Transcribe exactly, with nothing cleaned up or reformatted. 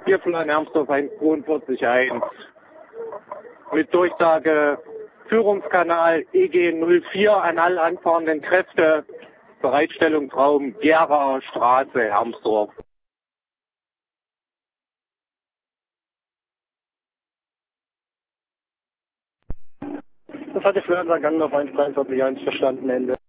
Bierplan Hermsdorf eins zweiundvierzig eins. Mit Durchsage Führungskanal E G null vier an alle anfahrenden Kräfte. Bereitstellungsraum Gera Straße, Hermsdorf. Das hatte Flöter Gandalf eins dreiundvierzig eins verstanden, Ende.